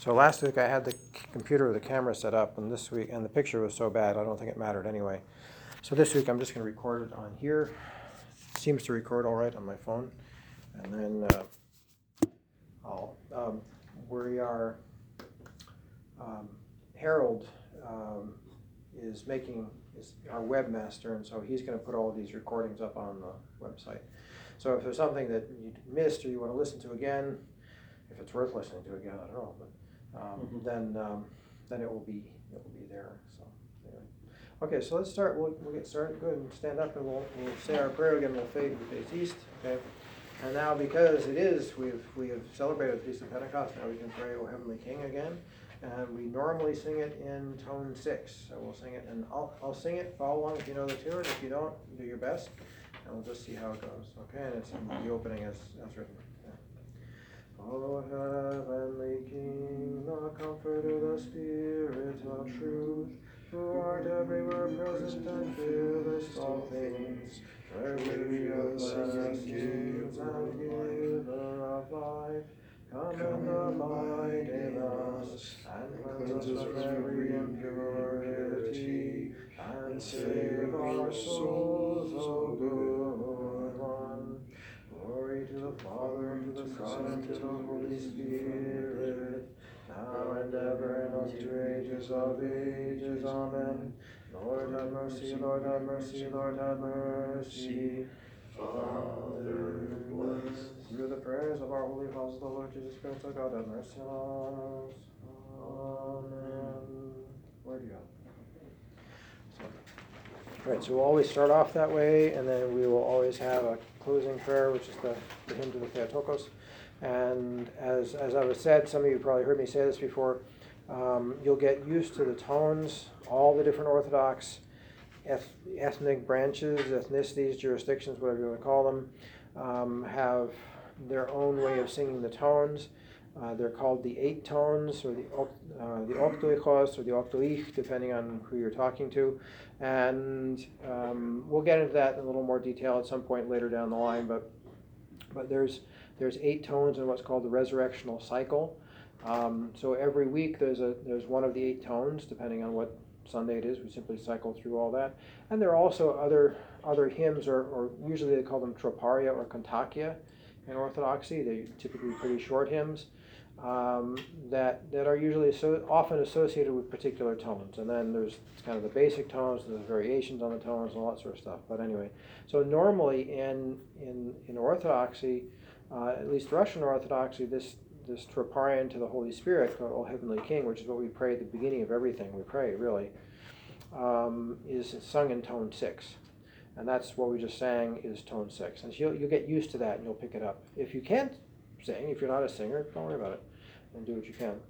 So last week I had the computer with the camera set up, and this week, and the picture was so bad, I don't think it mattered anyway. So this week I'm just going to record it on here. It seems to record all right on my phone. And then Harold is our webmaster, and so he's going to put all of these recordings up on the website. So if there's something that you missed or you want to listen to again, if it's worth listening to again, I don't know, but then it will be there. So anyway, okay. So let's start. We'll get started. Go ahead and stand up, and we'll say our prayer again. We'll face east. Okay. And now, because we have celebrated the Feast of Pentecost, now we can pray, O Heavenly King, again. And we normally sing it in tone 6. So we'll sing it, and I'll sing it. Follow along if you know the tune. If you don't, do your best, and we'll just see how it goes. Okay. And it's in the opening as written. O heavenly King, the comforter, the Spirit of truth, who art everywhere present and fillest all things, treasury of blessings and giver of life, come and abide in us, and cleanse us from every impurity, and save our souls, O good one. Glory to the Father, and to the Son, and to the Holy Spirit, now and ever, and unto ages of ages. Amen. Lord have mercy, Lord have mercy, Lord have mercy. Father, bless. Through the prayers of our holy apostles, the Lord Jesus Christ, our God, have mercy on us. Amen. Where do you go? All right, so we'll always start off that way, and then we will always have a closing prayer, which is the hymn to the Theotokos. And as I was said, some of you probably heard me say this before, you'll get used to the tones. All the different Orthodox ethnic branches, ethnicities, jurisdictions, whatever you want to call them, have their own way of singing the tones. They're called the 8 tones, or the oktoichos, or the oktoich, depending on who you're talking to. And we'll get into that in a little more detail at some point later down the line. But there's 8 tones in what's called the resurrectional cycle. So every week there's one of the 8 tones, depending on what Sunday it is. We simply cycle through all that. And there are also other hymns, or usually they call them troparia or kontakia in Orthodoxy. They're typically pretty short hymns that are usually often associated with particular tones. And then there's kind of the basic tones, and there's variations on the tones, and all that sort of stuff. But anyway, so normally in Orthodoxy, at least Russian Orthodoxy, this troparion to the Holy Spirit, called O Heavenly King, which is what we pray at the beginning of everything we pray, really, is sung in tone 6. And that's what we just sang, is tone 6. And so you'll get used to that, and you'll pick it up. If you can't sing, if you're not a singer, don't worry about it, and do what you can.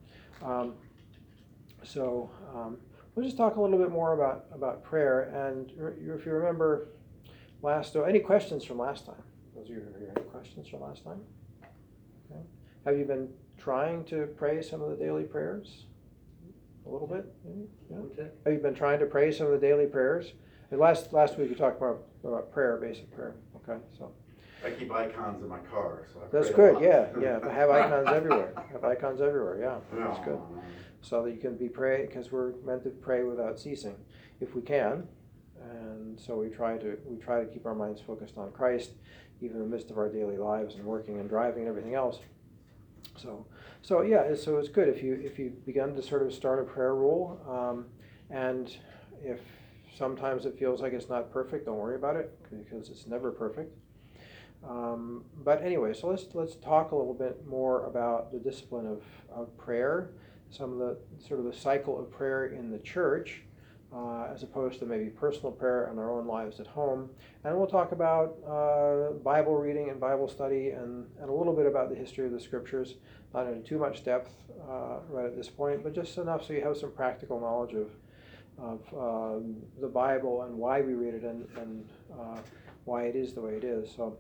We'll just talk a little bit more about prayer. And if you remember any questions from last time? Those of you who are here, any questions from last time? Okay. Have you been trying to pray some of the daily prayers? A little bit? Maybe? Yeah. Have you been trying to pray some of the daily prayers? And last week you talked about prayer, basic prayer. Okay, so I keep icons in my car, so that's good. Yeah. But have icons everywhere. Yeah, that's good. So that you can pray, because we're meant to pray without ceasing, if we can. And so we try to keep our minds focused on Christ, even in the midst of our daily lives and working and driving and everything else. So it's good if you've begun to sort of start a prayer rule, and if sometimes it feels like it's not perfect, don't worry about it, because it's never perfect. But anyway, so let's talk a little bit more about the discipline of prayer, some of the sort of the cycle of prayer in the church, as opposed to maybe personal prayer in our own lives at home. And we'll talk about Bible reading and Bible study, and a little bit about the history of the scriptures, not in too much depth right at this point, but just enough so you have some practical knowledge of the Bible and why we read it, and why it is the way it is. So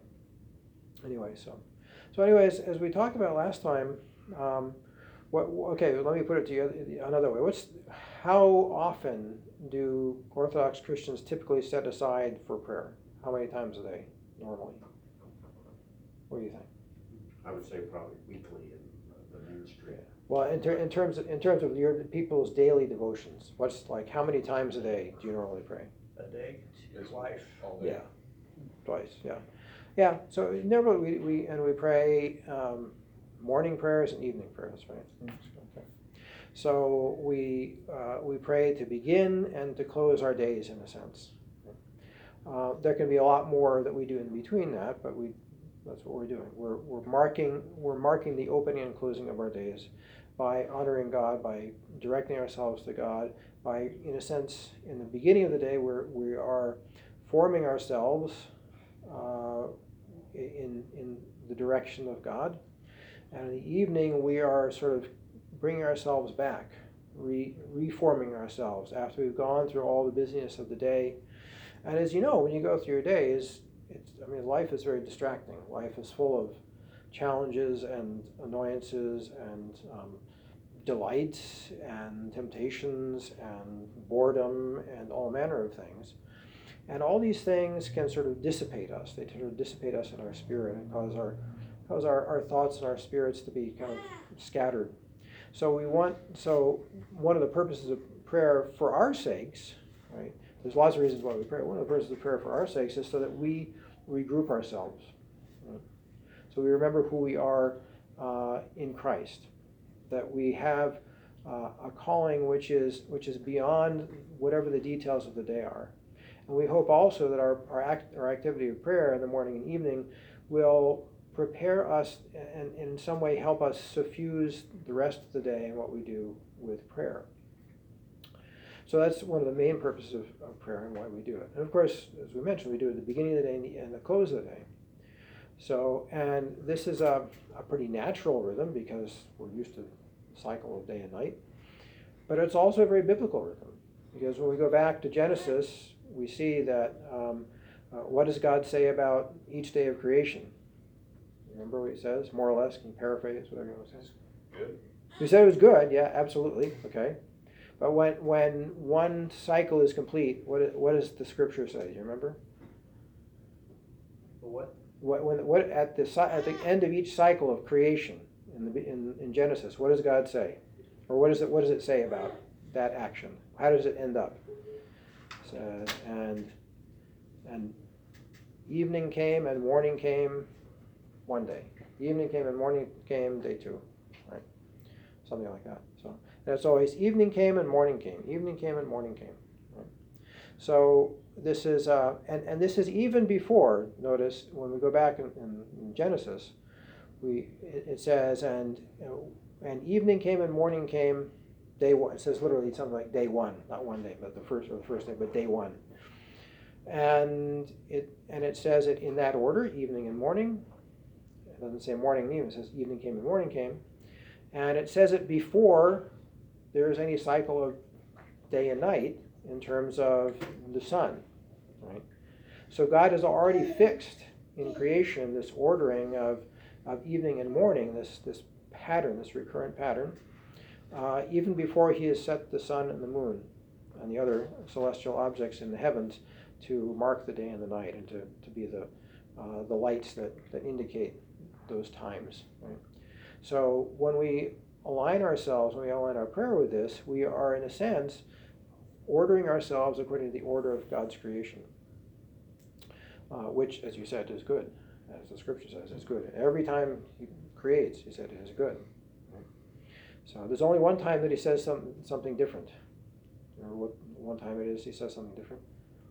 anyways, as we talked about last time, let me put it to you another way. How often do Orthodox Christians typically set aside for prayer? How many times a day, normally? What do you think? I would say probably weekly in the ministry. Yeah. Well, in terms of your people's daily devotions, what's like, how many times a day do you normally pray? A day, Yes. wife. All day. Yeah, twice. Yeah, yeah. So normally we pray morning prayers and evening prayers, right? Okay. So we pray to begin and to close our days in a sense. There can be a lot more that we do in between that, but that's what we're doing. We're marking the opening and closing of our days by honoring God, by directing ourselves to God, by, in a sense, in the beginning of the day, we are forming ourselves in the direction of God, and in the evening we are sort of bringing ourselves back, reforming ourselves after we've gone through all the busyness of the day. And as you know, when you go through your days, life is very distracting. Life is full of challenges and annoyances and delights and temptations and boredom and all manner of things. And all these things can sort of dissipate us. They sort of dissipate us in our spirit and cause our thoughts and our spirits to be kind of scattered. So one of the purposes of prayer for our sakes, right? There's lots of reasons why we pray. One of the purposes of prayer for our sakes is so that we regroup ourselves. Right? So we remember who we are in Christ, that we have a calling which is beyond whatever the details of the day are. And we hope also that our activity of prayer in the morning and evening will prepare us and in some way help us suffuse the rest of the day and what we do with prayer. So that's one of the main purposes of prayer and why we do it. And of course, as we mentioned, we do it at the beginning of the day and the close of the day. So, and this is a pretty natural rhythm because we're used to the cycle of day and night. But it's also a very biblical rhythm, because when we go back to Genesis, we see that what does God say about each day of creation? Remember what he says, more or less, can you paraphrase, whatever you want to say? Good. He said it was good, yeah, absolutely, okay. But when one cycle is complete, what does the scripture say? Do you remember? What? What at the end of each cycle of creation in Genesis, what does God say, or what does it say about that action? How does it end up? So, and evening came and morning came one day. Evening came and morning came day two, right? Something like that. So that's always evening came and morning came. Evening came and morning came. Right? So this is and this is even before. Notice when we go back in Genesis, it says and evening came and morning came. Day one. It says literally something like day one, not one day, but the first day, but day one. And it says it in that order, evening and morning. It doesn't say morning and evening. It says evening came and morning came. And it says it before there is any cycle of day and night in terms of the sun, right? So God has already fixed in creation this ordering of evening and morning, this pattern, this recurrent pattern, even before he has set the sun and the moon and the other celestial objects in the heavens to mark the day and the night and to be the lights that indicate those times, right? So when we align ourselves, when we align our prayer with this, we are in a sense ordering ourselves according to the order of God's creation, which, as you said, is good. As the scripture says, it's good. Every time he creates, he said it is good. Right? So there's only one time that he says something different. Or what one time it is he says something different?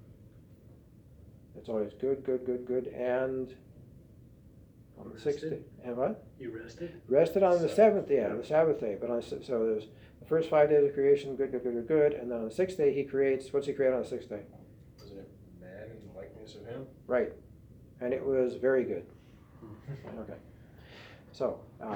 It's always good, good, good, good, and on the sixth day. And what? You rested? Rested on the seventh day, the Sabbath day. But so there's the first 5 days of creation, good, good, good, good, good, and then on the sixth day he creates. What's he create on the sixth day? Wasn't it man in the likeness of him? Right, and it was very good. Okay, so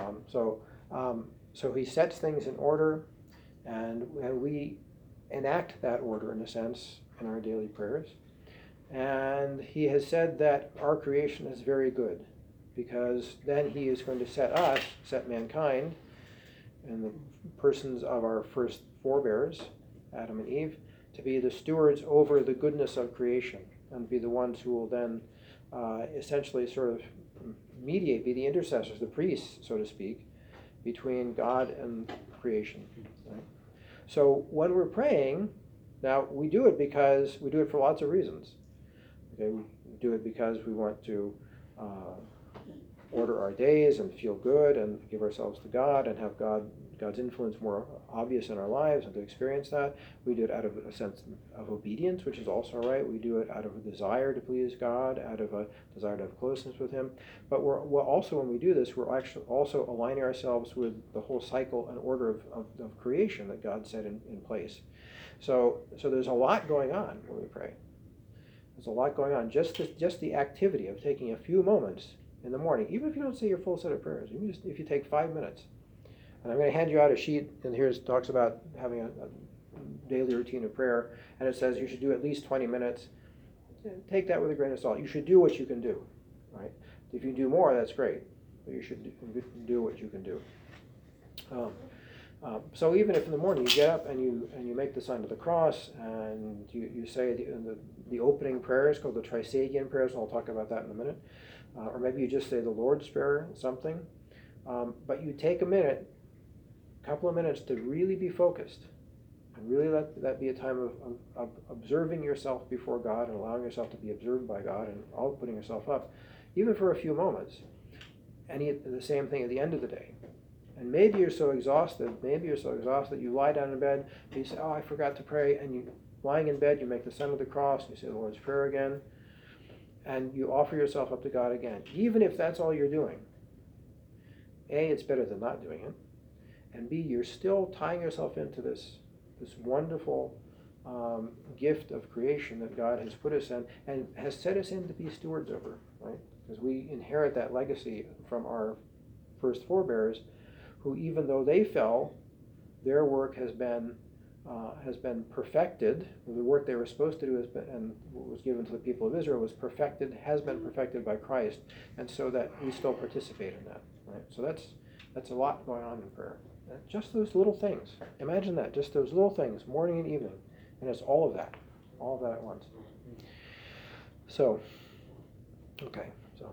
so he sets things in order, and we enact that order in a sense in our daily prayers. And he has said that our creation is very good, because then he is going to set mankind, and the persons of our first forebears, Adam and Eve, to be the stewards over the goodness of creation, and be the ones who will then essentially sort of mediate, be the intercessors, the priests, so to speak, between God and creation. Right? So when we're praying, now we do it for lots of reasons. Okay, we do it because we want to order our days and feel good and give ourselves to God and have God's influence more obvious in our lives and to experience that. We do it out of a sense of obedience, which is also right. We do it out of a desire to please God, out of a desire to have closeness with Him. But we're also, when we do this, we're actually also aligning ourselves with the whole cycle and order of creation that God set in place. So there's a lot going on when we pray. There's a lot going on. Just the activity of taking a few moments in the morning, even if you don't say your full set of prayers, even just if you take 5 minutes. And I'm going to hand you out a sheet, and here it talks about having a daily routine of prayer, and it says you should do at least 20 minutes. Take that with a grain of salt. You should do what you can do, right? If you do more, that's great, but you should do what you can do. So even if in the morning you get up and you make the sign of the cross and you say the opening prayers called the Trisagion prayers, and I'll talk about that in a minute, or maybe you just say the Lord's Prayer, something, but you take a couple of minutes to really be focused and really let that be a time of observing yourself before God and allowing yourself to be observed by God and all putting yourself up, even for a few moments. And the same thing at the end of the day. And maybe you're so exhausted you lie down in bed and you say, oh, I forgot to pray, and you, lying in bed, you make the sign of the cross, you say the Lord's Prayer again, and you offer yourself up to God again. Even if that's all you're doing, A, it's better than not doing it, and B, you're still tying yourself into this wonderful gift of creation that God has put us in and has set us in to be stewards over, right? Because we inherit that legacy from our first forebears, who, even though they fell, their work has been perfected. The work they were supposed to do and what was given to the people of Israel has been perfected by Christ, and so that we still participate in that. Right? So that's a lot going on in prayer. Just those little things. Imagine that, just those little things, morning and evening, and it's all of that at once. So, okay,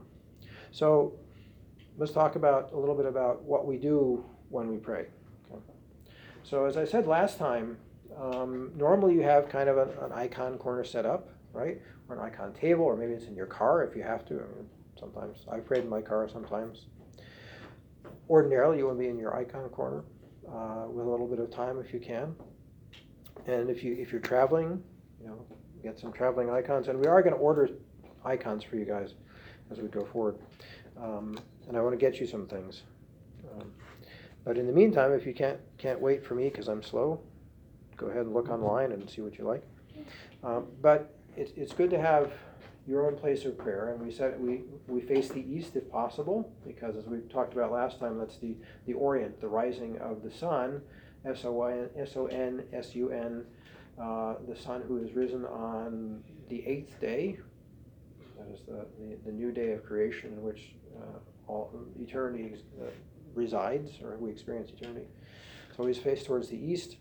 so let's talk a little bit about what we do when we pray. Okay. So as I said last time, normally you have kind of an icon corner set up, right? Or an icon table, or maybe it's in your car if you have to. I mean, sometimes I've prayed in my car sometimes. Ordinarily, you will be in your icon corner with a little bit of time if you can. And if you're traveling, get some traveling icons. And we are going to order icons for you guys as we go forward. And I want to get you some things. But in the meantime, if you can't wait for me because I'm slow, go ahead and look online and see what you like. But it's good to have your own place of prayer, and we said we face the east if possible, because as we talked about last time, that's the Orient, the rising of the sun, S-O-N, S-U-N, the sun who is risen on the 8th day. That is the new day of creation in which all eternity resides, or we experience eternity. So always face towards the east,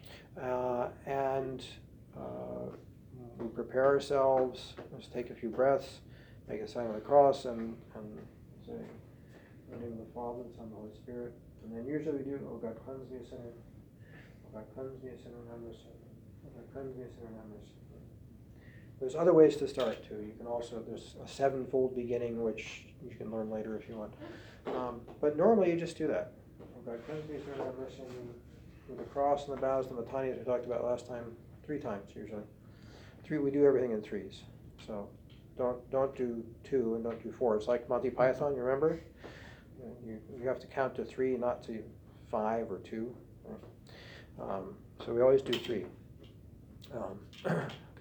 and we prepare ourselves. Let's take a few breaths, make a sign of the cross, and say, in the name of the Father, the Son, and the Holy Spirit. And then usually we do, oh God, cleanse me a sinner. Oh God, cleanse me a sinner, and have mercy. Oh God, cleanse me a sinner, and have mercy. There's other ways to start too. You can also, there's a 7-fold beginning, which you can learn later if you want. But normally you just do that. Oh God, cleanse me a sinner, and have mercy. With the cross and the bows and the litanias we talked about last time, 3 times usually. 3, we do everything in 3s. So don't do 2 and don't do 4. It's like Monty Python, you remember? You have to count to 3, not to 5 or 2. Right? So we always do 3. Okay.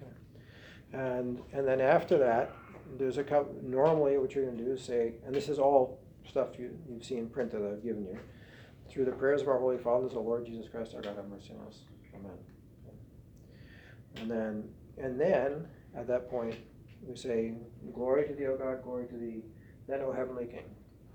And then after that, there's a couple. Normally, what you're going to do is say, and this is all stuff you've seen printed that I've given you. Through the prayers of our Holy Fathers, O Lord Jesus Christ, our God, have mercy on us. Amen. And then at that point, we say, glory to thee, O God, glory to thee. Then, O Heavenly King.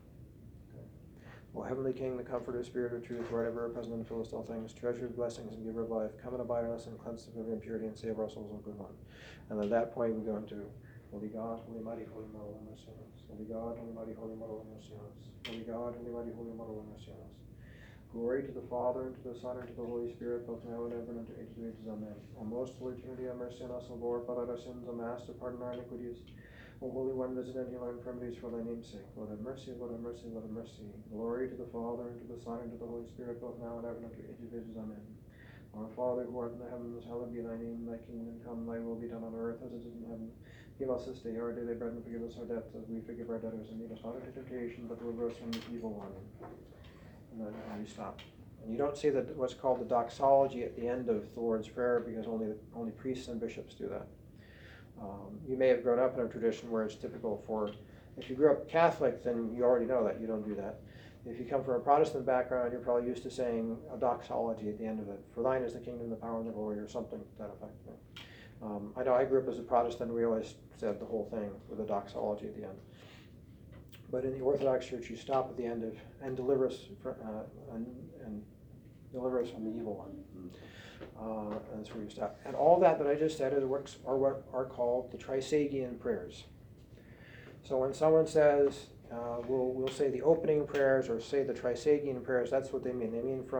O Heavenly King, the Comforter, Spirit of truth, Lord ever present and fill us all things, treasure of blessings and giver of life, come and abide in us and cleanse us of every impurity and save our souls, O good one. And at that point, we go into Holy God, Holy Mighty, Holy Mortal, and mercy on us. Holy God, Holy Mighty, Holy Mortal, and mercy on us. Holy God, Holy Mighty, Holy Mortal, and mercy on us. Glory to the Father, and to the Son, and to the Holy Spirit, both now and ever, and unto ages of ages. Amen. O most holy Trinity, have mercy on us, O Lord, blot out our sins, O Master, pardon our iniquities. O Holy One, visit and heal our infirmities for thy name's sake. Lord have mercy, Lord have mercy, Lord have mercy. Glory to the Father, and to the Son, and to the Holy Spirit, both now and ever, and unto ages of ages. Amen. Our Father, who art in the heavens, hallowed be thy name. Thy kingdom come, thy will be done on earth as it is in heaven. Give us this day our daily bread, and forgive us our debts as we forgive our debtors. And lead us not into temptation, but deliver us from the evil one. And then we stop. And you don't see that what's called the doxology at the end of the Lord's Prayer, because only priests and bishops do that. You may have grown up in a tradition where it's typical for, if you grew up Catholic, then you already know that, you don't do that. If you come from a Protestant background, you're probably used to saying a doxology at the end of it. For thine is the kingdom, the power, and the glory, or something to that effect. I know I grew up as a Protestant, we always said the whole thing with a doxology at the end. But in the Orthodox Church, you stop at the end of, and deliver us and deliver us from the evil one. And that's where you stop. And all that I just said are what are called the Trisagion prayers. So when someone says, we'll say the opening prayers or say the Trisagion prayers, that's what they mean. They mean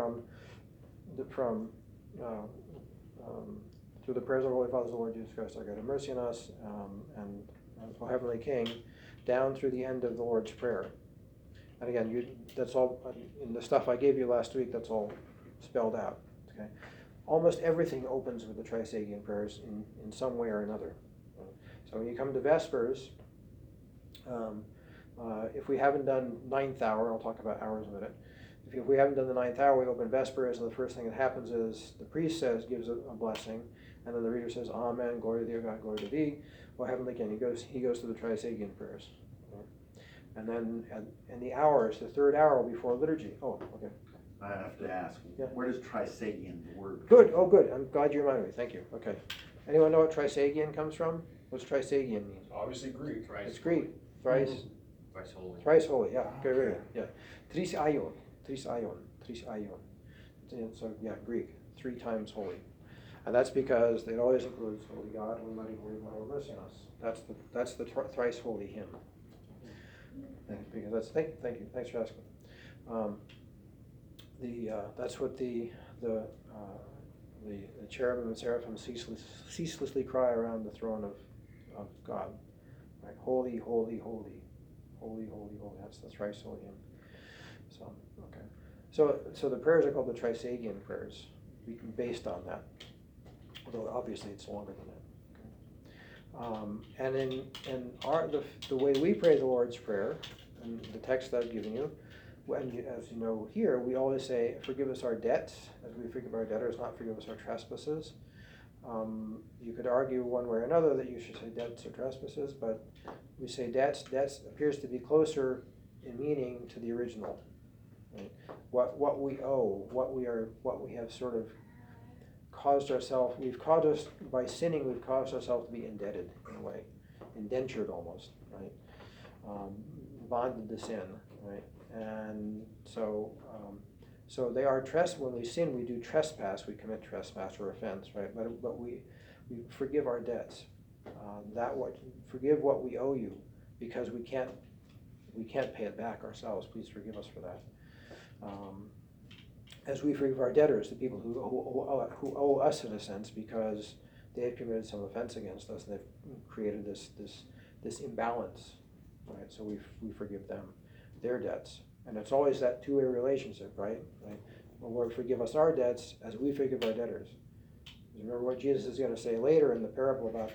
through the prayers of Holy Father, the Lord Jesus Christ, our God, have mercy on us, and O Heavenly King, down through the end of the Lord's Prayer. And again, that's all in the stuff I gave you last week. That's all spelled out. Okay, almost everything opens with the Trisagion prayers in some way or another. So when you come to Vespers, if we haven't done ninth hour, I'll talk about hours in a minute. If we haven't done the ninth hour, we open Vespers, and the first thing that happens is the priest gives a blessing, and then the reader says, Amen, glory to thee, O God, glory to thee, O Heavenly King. He goes to the Trisagion prayers. And then in the hours, the third hour before liturgy. Oh, okay. I have to ask, Yeah. where does Trisagion, the word? Good, oh good, I'm glad you reminded me, thank you, okay. Anyone know what Trisagion comes from? What's Trisagion mean? Obviously Greek. It's Greek, thrice Holy. Thrice holy, yeah, Okay. very good, yeah. Tris aion. So, yeah, Greek, 3 times holy. And that's because it always includes Holy God, Holy Mighty, Holy One, have mercy on us. That's the thrice holy hymn. Because thank you, thanks for asking. That's what the cherubim and seraphim ceaselessly cry around the throne of God. Right? Holy, holy, holy. Holy, holy, holy. That's the thrice holy hymn. So, okay. So the prayers are called the Trisagion prayers, based on that. Although obviously it's longer than that. Okay. And the way we pray the Lord's Prayer, and the text I've given you, as you know here, we always say, forgive us our debts, as we forgive our debtors, not forgive us our trespasses. You could argue one way or another that you should say debts or trespasses, but we say debts. Debts appears to be closer in meaning to the original. Right? What we owe, what we have sort of caused ourselves. By sinning, we've caused ourselves to be indebted in a way, indentured almost, right? Bonded to sin, right? And so they are when we sin, we do trespass, we commit trespass or offense, right? But we forgive our debts. Forgive what we owe you, because we can't pay it back ourselves. Please forgive us for that. As we forgive our debtors, the people who owe us in a sense, because they have committed some offense against us, and they've created this imbalance, right? So we forgive them their debts. And it's always that two-way relationship, right? Well, Lord, forgive us our debts as we forgive our debtors. Remember what Jesus is going to say later in the parable about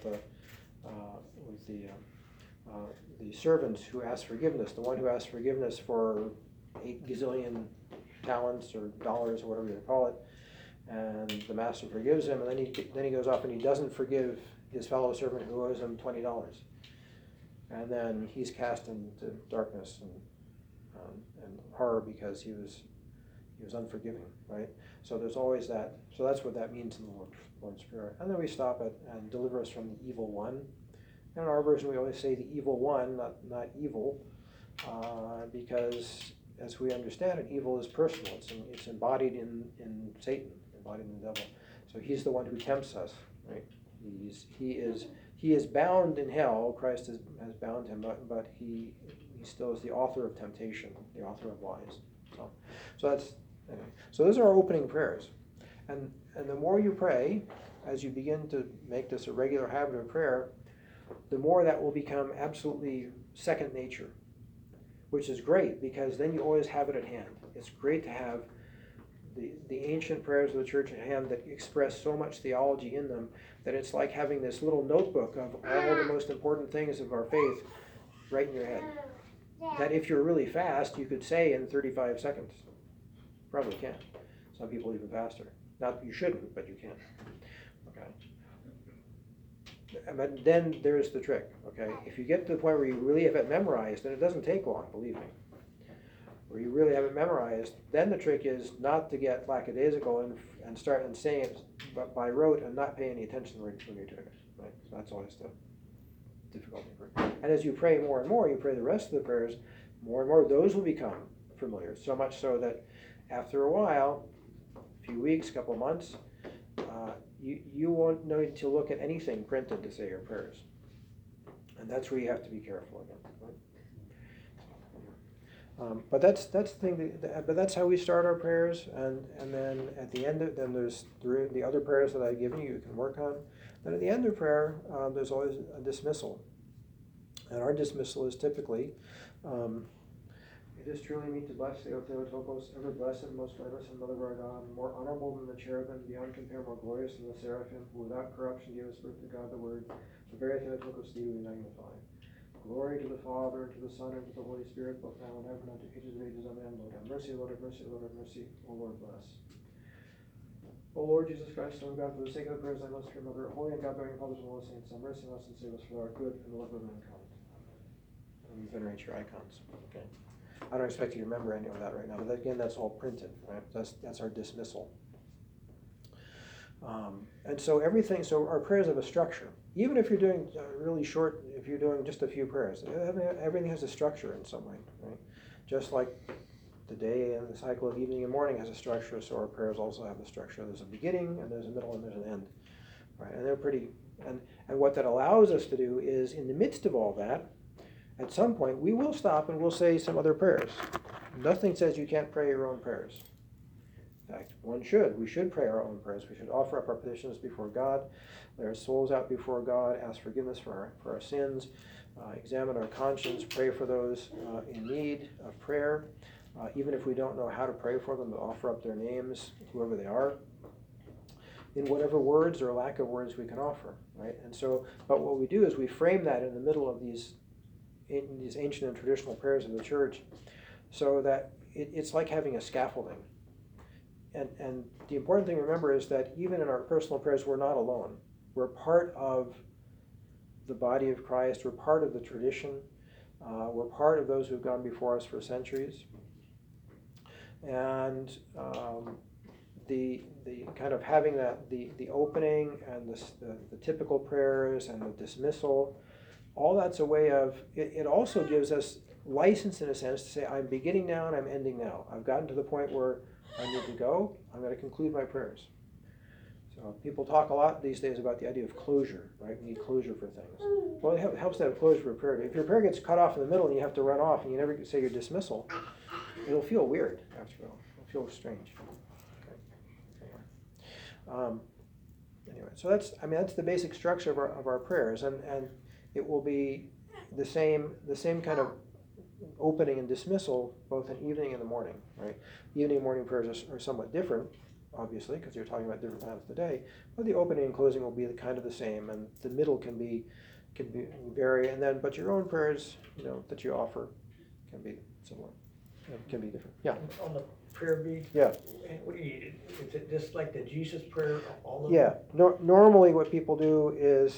the servants who ask forgiveness. The one who asks forgiveness for 8 gazillion talents or dollars or whatever you call it, and the master forgives him, and then he goes off and he doesn't forgive his fellow servant who owes him $20, and then he's cast into darkness and horror because he was unforgiving, right? So there's always that. So that's what that means in the Lord's Prayer. And then we stop it and deliver us from the evil one. In our version, we always say the evil one, not evil, because as we understand it, evil is personal. It's embodied in Satan, embodied in the devil. So he's the one who tempts us, right? He is bound in hell. Christ has bound him, but he still is the author of temptation, the author of lies. So Anyway, so those are our opening prayers. And the more you pray, as you begin to make this a regular habit of prayer, the more that will become absolutely second nature, which is great because then you always have it at hand. It's great to have the ancient prayers of the church at hand that express so much theology in them that it's like having this little notebook of all the most important things of our faith right in your head. That if you're really fast, you could say in 35 seconds. Probably can. Some people even faster. Not you shouldn't, but you can. Okay. But then there's the trick. Okay. If you get to the point where you really have it memorized, and it doesn't take long, believe me, where you really have it memorized, then the trick is not to get lackadaisical and start and saying it by rote and not pay any attention when you're doing it. Right. So that's always the difficulty. And as you pray more and more, you pray the rest of the prayers more and more. Those will become familiar. So much so that after a while, a few weeks, couple of months, you won't need to look at anything printed to say your prayers. And that's where you have to be careful again. Right? But that's the thing. But that's how we start our prayers, and then at the end, then there's the other prayers that I've given you can work on. Then at the end of prayer, there's always a dismissal, and our dismissal is typically. It is truly meet to bless thee, O Theotokos, ever blessed, most blameless, and Mother of our God, more honorable than the cherubim, beyond compare, more glorious than the seraphim, who without corruption gave us birth to God the Word. The very Theotokos thee we magnify. Glory to the Father, and to the Son, and to the Holy Spirit, both now and ever, and unto ages of ages. Amen. Lord have mercy, Lord have mercy, Lord have mercy. O Lord bless. O Lord Jesus Christ, Son of God, for the sake of the prayers I most pure Mother, holy and God-bearing fathers and all the saints, have mercy on us and save us for our good and the love of mankind. And we venerate your icons. Okay. I don't expect you to remember any of that right now, but again, that's all printed, right? That's our dismissal. And so so our prayers have a structure. Even if you're doing really short, if you're doing just a few prayers, everything has a structure in some way, right? Just like the day and the cycle of evening and morning has a structure, so our prayers also have a structure. There's a beginning, and there's a middle, and there's an end, right? And they're pretty, and what that allows us to do is, in the midst of all that, at some point, we will stop and we'll say some other prayers. Nothing says you can't pray your own prayers. In fact, we should pray our own prayers. We should offer up our petitions before God, lay our souls out before God, ask forgiveness for our sins, examine our conscience, pray for those in need of prayer, even if we don't know how to pray for them, to offer up their names, whoever they are, in whatever words or lack of words we can offer, right? And so, but what we do is we frame that in the middle of these ancient and traditional prayers of the church, so that it's like having a scaffolding. And the important thing to remember is that even in our personal prayers, we're not alone. We're part of the body of Christ. We're part of the tradition. We're part of those who've gone before us for centuries. And the kind of having the opening and the typical prayers and the dismissal, all that's a way of, it also gives us license in a sense to say, I'm beginning now and I'm ending now. I've gotten to the point where I need to go. I'm going to conclude my prayers. So people talk a lot these days about the idea of closure, right? We need closure for things. Well, it helps to have closure for a prayer. If your prayer gets cut off in the middle and you have to run off and you never say your dismissal, it'll feel weird after a while. It'll feel strange. Okay. Anyway, so that's the basic structure of our prayers, and it will be the same kind of opening and dismissal both in evening and the morning, right? Evening and morning prayers are somewhat different, obviously, because you're talking about different times of the day, but the opening and closing will be kind of the same, and the middle can vary, and then, but your own prayers, that you offer can be similar, can be different. Yeah. On the prayer bead? Yeah. Is it just like the Jesus prayer, all of Yeah. them? Normally what people do is,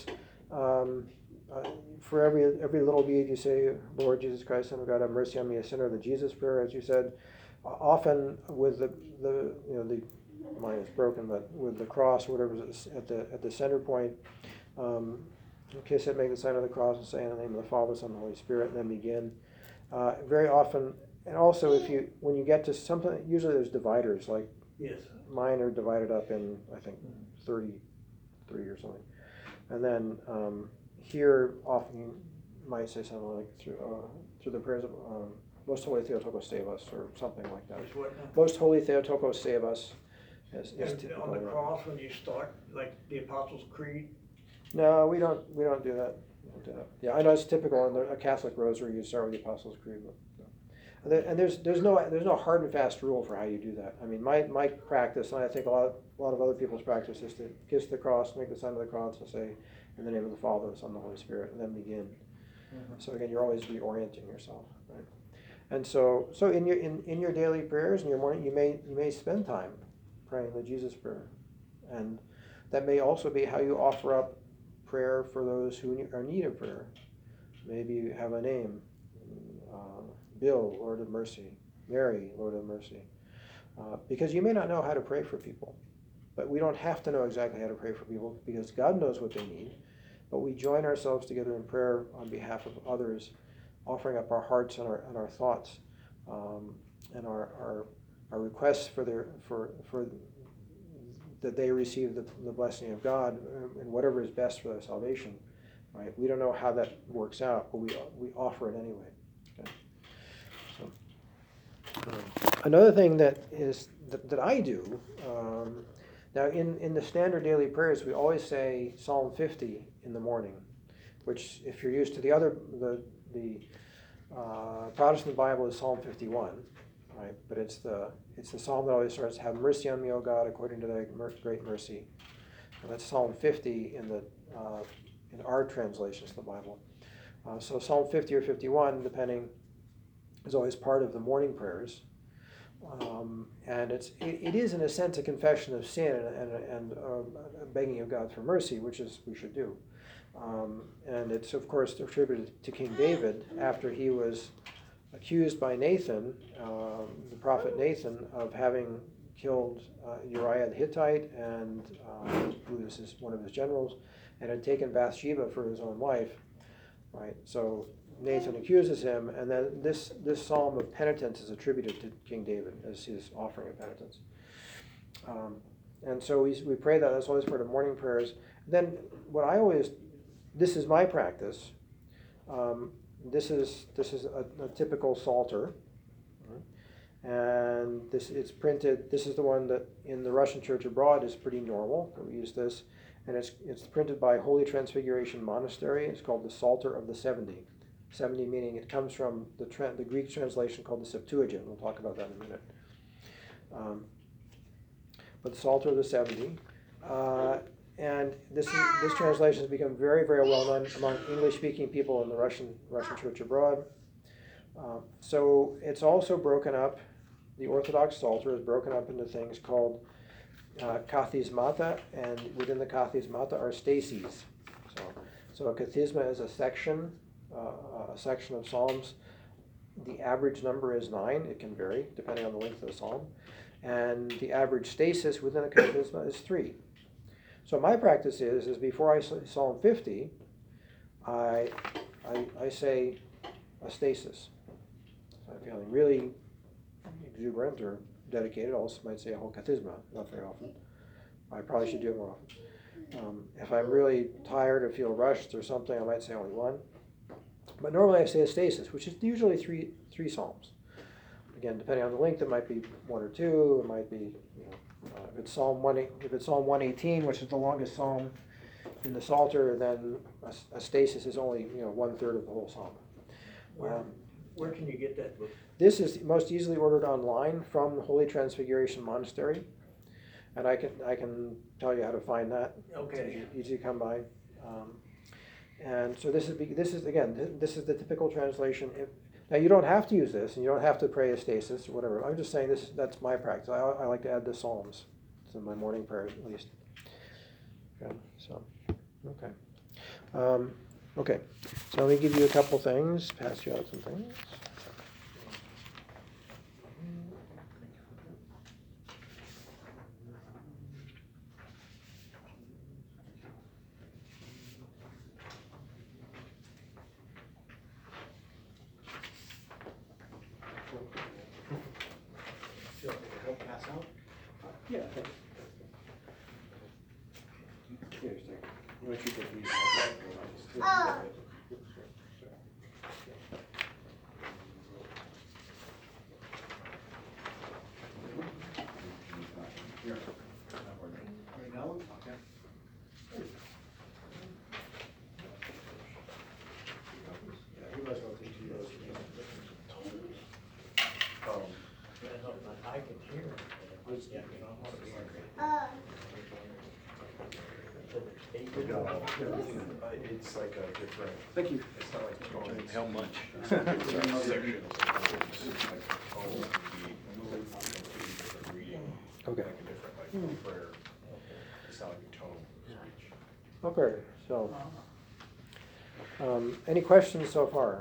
for every little bead you say, Lord Jesus Christ, Son of God, have mercy on me, a sinner, the Jesus prayer, as you said, often with the mine is broken, but with the cross, whatever's at the center point, kiss it, make the sign of the cross, and say in the name of the Father, Son, and Holy Spirit, and then begin. Very often, and also when you get to something, usually there's dividers, like Yes. mine are divided up in, I think, 33 or something. And then here, often you might say something like through the prayers of Most Holy Theotokos save us, or something like that. Is what now? Most Holy Theotokos save us. Is And typical. on the cross, when you start, like the Apostles' Creed, No, we don't do that. We don't do that. Yeah, I know it's typical in a Catholic rosary, you start with the Apostles' Creed. But, no. And there's no hard and fast rule for how you do that. I mean, my practice, and I think a lot of other people's practice, is to kiss the cross, make the sign of the cross, and say, in the name of the Father, the Son, and the Holy Spirit, and then begin. So again, you're always reorienting yourself, right? And so in your daily prayers in your morning, you may spend time praying the Jesus prayer, and that may also be how you offer up prayer for those who are in need of prayer. Maybe you have a name, Bill, Lord of mercy, Mary, Lord of mercy, because you may not know how to pray for people, but we don't have to know exactly how to pray for people because God knows what they need. But we join ourselves together in prayer on behalf of others, offering up our hearts and our thoughts, and our requests for that they receive the blessing of God and whatever is best for their salvation. Right? We don't know how that works out, but we offer it anyway. Okay? So, another thing that I do. Now, in the standard daily prayers, we always say Psalm 50 in the morning, which, if you're used to the Protestant Bible, is Psalm 51, right? But it's the psalm that always starts, "Have mercy on me, O God, according to thy great mercy." And that's Psalm 50 in our translations of the Bible. So Psalm 50 or 51, depending, is always part of the morning prayers. And it is in a sense a confession of sin and begging of God for mercy, which we should do. And it's of course attributed to King David after he was accused by Nathan, the prophet Nathan, of having killed Uriah the Hittite, and who was one of his generals, and had taken Bathsheba for his own wife. Right. So Nathan accuses him, and then this psalm of penitence is attributed to King David as his offering of penitence. And so we pray that. That's always part of morning prayers. Then this is my practice. This is a typical Psalter, and it's printed. This is the one that in the Russian Church abroad is pretty normal. We use this, and it's printed by Holy Transfiguration Monastery. It's called the Psalter of the 70. 70 meaning it comes from the Greek translation called the Septuagint. We'll talk about that in a minute. But the Psalter of the 70. And this translation has become very, very well known among English-speaking people in the Russian Church abroad. So it's also broken up. The Orthodox Psalter is broken up into things called kathismata, and within the kathismata are stases. So a kathisma is a section of psalms. The average number is 9. It can vary depending on the length of the psalm, and the average stasis within a kathisma is 3. So my practice is before I say Psalm 50, I say a stasis. So I'm feeling really exuberant or dedicated. I also might say a whole kathisma, not very often. I probably should do it more often. If I'm really tired or feel rushed or something, I might say only one. But normally I say a stasis, which is usually three psalms. Again, depending on the length, it might be 1 or 2. It might be, if it's Psalm 118, which is the longest psalm in the Psalter, then a stasis is only 1/3 of the whole psalm. Where can you get that book? This is most easily ordered online from Holy Transfiguration Monastery, and I can tell you how to find that. Okay. It's easy to come by. And so this is the typical translation. Now you don't have to use this, and you don't have to pray a stasis or whatever. I'm just saying that's my practice. I like to add the Psalms to my morning prayers at least. Okay, so okay. Okay, so let me give you a couple things, pass you out some things. Yeah, thanks. Here's the, you want you to read that? Here. Right now? Okay. Yeah, you might as well take two of those. I can hear it. Yeah. It's like a different. Thank you. It's not like tones. How much? It's like sections. It's like the tone, the movement, different reading. Okay. Like a different, like prayer. It's not like a tone speech. Okay, so, any questions so far?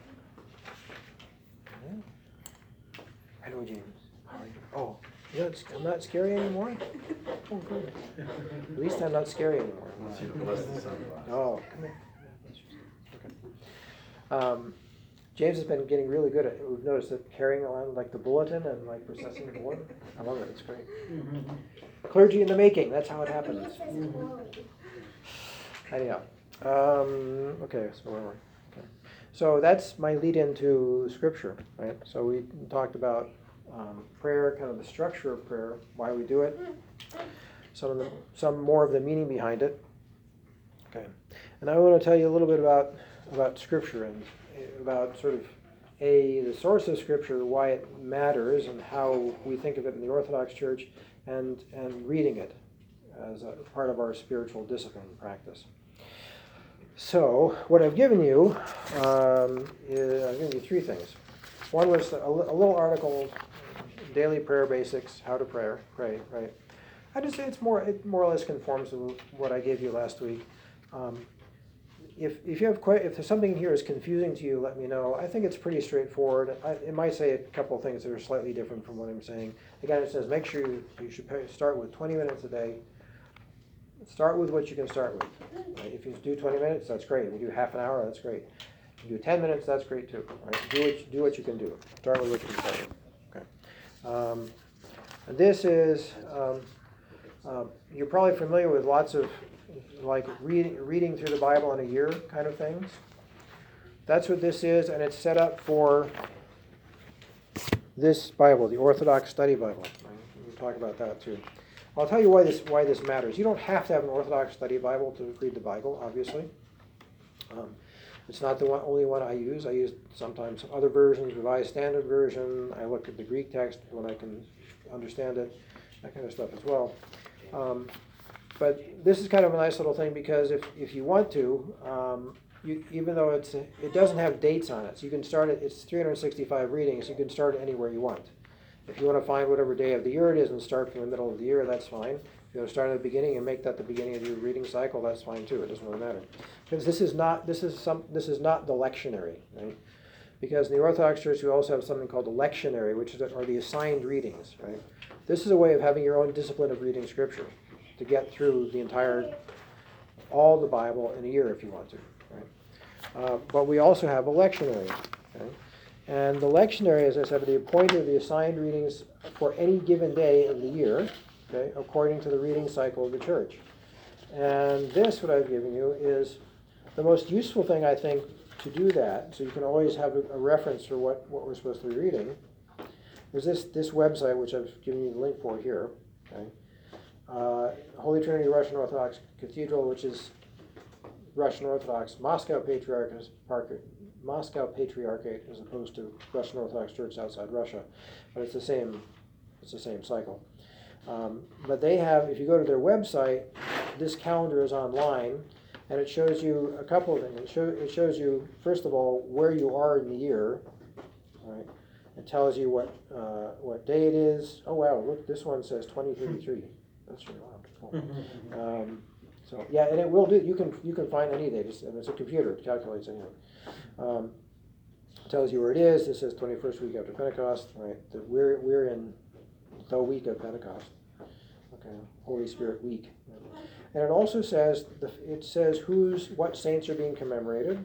Hello, James. How are you? Oh, I'm not scary anymore? Oh, good. At least I'm not scary anymore. Oh, come here. Okay. James has been getting really good at, we've noticed that carrying on like the bulletin and like processing the board. I love it, it's great. Clergy in the making, that's how it happens. Anyhow, okay, so where were we? Okay. So that's my lead into scripture, right? So we talked about prayer, kind of the structure of prayer, why we do it, some more of the meaning behind it. Okay, and I want to tell you a little bit about scripture and about sort of the source of scripture, why it matters, and how we think of it in the Orthodox Church, and reading it as a part of our spiritual discipline practice. So, what I've given you is I've given you three things. One was a little article, Daily Prayer Basics, How to Pray, right? I just say it more or less conforms to what I gave you last week. If you have if there's something here is confusing to you, let me know. I think it's pretty straightforward. It might say a couple of things that are slightly different from what I'm saying. Again, it says make sure you should start with 20 minutes a day. Start with what you can start with. Right? If you do 20 minutes, that's great. If you do half an hour, that's great. If you do 10 minutes, that's great too. Right? Do what you can do. Start with what you can start with. Okay. And this is you're probably familiar with lots of like reading through the Bible in a year kind of things. That's what this is, and it's set up for this Bible, the Orthodox Study Bible. Right? We'll talk about that too. I'll tell you why this matters. You don't have to have an Orthodox Study Bible to read the Bible, obviously. It's not the only one I use. I use sometimes some other versions, Revised Standard Version. I look at the Greek text when I can understand it, that kind of stuff as well. But this is kind of a nice little thing because if you want to, even though it doesn't have dates on it, so you can start it. It's 365 readings. You can start it anywhere you want. If you want to find whatever day of the year it is and start from the middle of the year, that's fine. If you want to start at the beginning and make that the beginning of your reading cycle, that's fine too. It doesn't really matter, because this is not the lectionary, right? Because in the Orthodox Church we also have something called the lectionary, which are the assigned readings, right? This is a way of having your own discipline of reading Scripture to get through all the Bible in a year if you want to, right? But we also have a lectionary, okay? And the lectionary, as I said, the appointed, the assigned readings for any given day of the year, okay, according to the reading cycle of the church. And this, what I've given you, is the most useful thing, I think, to do that, so you can always have a reference for what we're supposed to be reading. There's this website, which I've given you the link for here, okay? Holy Trinity Russian Orthodox Cathedral, which is Russian Orthodox Moscow Patriarchate as opposed to Russian Orthodox Church outside Russia, but it's the same cycle. But they have, if you go to their website, this calendar is online, and it shows you a couple of things. It shows you, first of all, where you are in the year, right? It tells you what day it is. Oh wow, look, this one says 2033. That's really loud. Cool. So yeah, and it will do. You can find any day. It's a computer. It calculates anything. Tells you where it is. This says 21st week after Pentecost. Right. We're in the week of Pentecost. Okay. Holy Spirit week. And it also says what saints are being commemorated.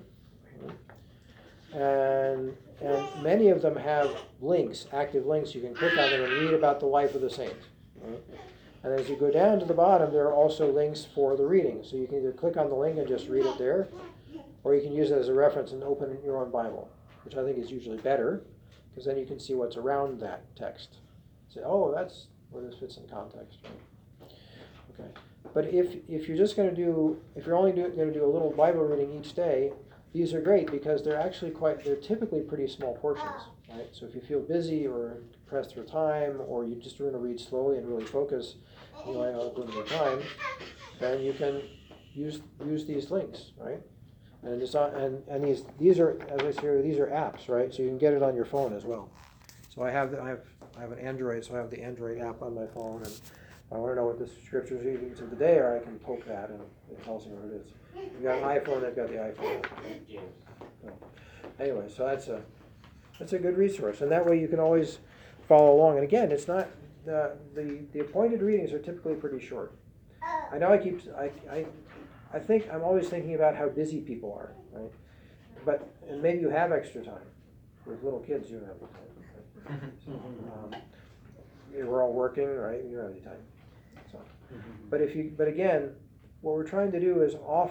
And many of them have links, active links. You can click on them and read about the life of the saint. Right? And as you go down to the bottom, there are also links for the reading. So you can either click on the link and just read it there, or you can use it as a reference and open your own Bible, which I think is usually better, because then you can see what's around that text. Say, oh, where this fits in context, right? Okay. But if you're just going to do, if you're only going to do a little Bible reading each day, these are great because they're actually they're typically pretty small portions, right? So if you feel busy or pressed for time, or you just want to read slowly and really focus, you only have limited time, then you can use these links, right? And it's on, and these are, as I say, these are apps, right? So you can get it on your phone as well. So I have an Android, so I have the Android app on my phone, and if I want to know what the scriptures readings of the day are, I can poke that and it tells me what it is. If you've got an iPhone, they've got the iPhone app. So, anyway, so that's a good resource, and that way you can always follow along. And again, it's not the appointed readings are typically pretty short. I know I think I'm always thinking about how busy people are, right? But and maybe you have extra time. With little kids, you don't have the time. Right? So, we're all working, right? You don't have any time. So, but again, what we're trying to do is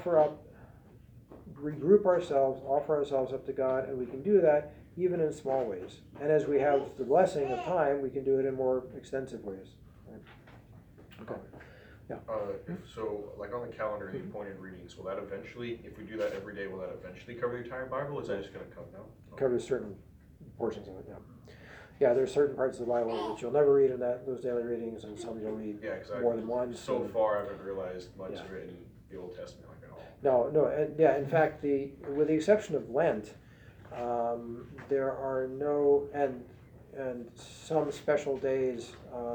regroup ourselves, offer ourselves up to God, and we can do that even in small ways. And as we have the blessing of time, we can do it in more extensive ways. Right? Okay. Yeah. So, like on the calendar, the appointed readings, will that eventually, if we do that every day, will that eventually cover the entire Bible, or is that just gonna come down? Covers certain portions of it, yeah. Yeah, there's certain parts of the Bible that you'll never read in those daily readings, and some you'll read Yeah, because more than once. so far, I haven't realized much Yeah. of it in the Old Testament, like at all. No, and yeah, in fact, with the exception of Lent, there are no, and some special days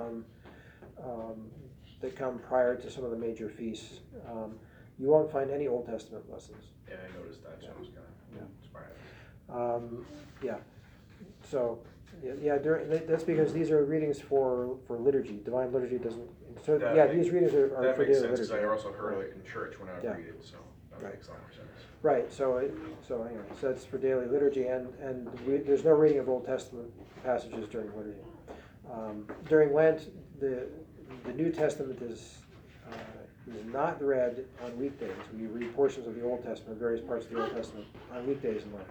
that come prior to some of the major feasts, you won't find any Old Testament lessons. Yeah, I noticed that, so I was kind Yeah. of inspired. Yeah, so, that's because these are readings for liturgy. Divine liturgy doesn't, so, That yeah, makes- these readings are That for makes daily sense, because liturgy. I also heard it in church when I would Yeah. read it, so that Right. makes a lot more sense. Right, so anyway, so that's for daily liturgy, and there's no reading of Old Testament passages during liturgy. During Lent, the New Testament is not read on weekdays. We read portions of the Old Testament, various parts of the Old Testament, on weekdays in Lent.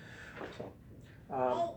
So,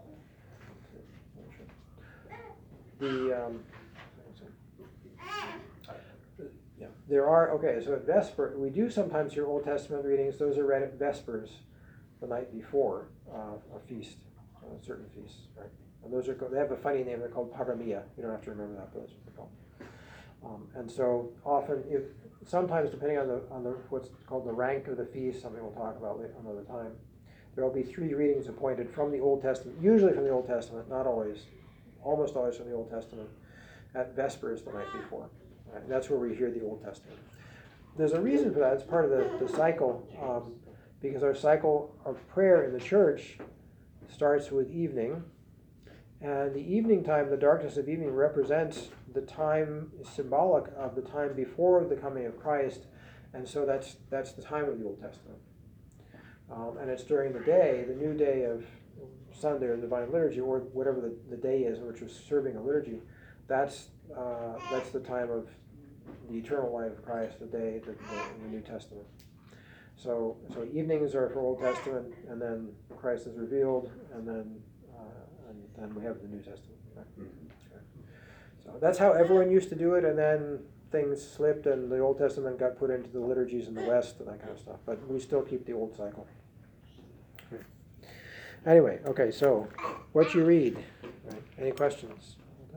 yeah, there are, okay, so at Vesper, we do sometimes hear Old Testament readings. Those are read at Vespers, the night before a feast, certain feasts, right? And those they have a funny name, they're called paramia. You don't have to remember that, but that's what they're called. And so often, sometimes depending on the what's called the rank of the feast, something we'll talk about another time, there will be 3 readings appointed from the Old Testament, usually from the Old Testament, not always, almost always from the Old Testament, at Vespers the night before. Right? That's where we hear the Old Testament. There's a reason for that. It's part of the cycle, because our cycle of prayer in the church starts with evening, and the evening time, the darkness of evening, represents the time symbolic of the time before the coming of Christ, and so that's the time of the Old Testament. And it's during the day, the new day of Sunday or Divine Liturgy, or whatever the day is in which we're serving a liturgy. That's the time of the eternal life of Christ, the day in the New Testament. So evenings are for Old Testament, and then Christ is revealed, and then we have the New Testament. Right? Okay. So that's how everyone used to do it, and then things slipped, and the Old Testament got put into the liturgies in the West and that kind of stuff. But we still keep the old cycle. Okay. Anyway, okay. So, what you read? Right. Any questions?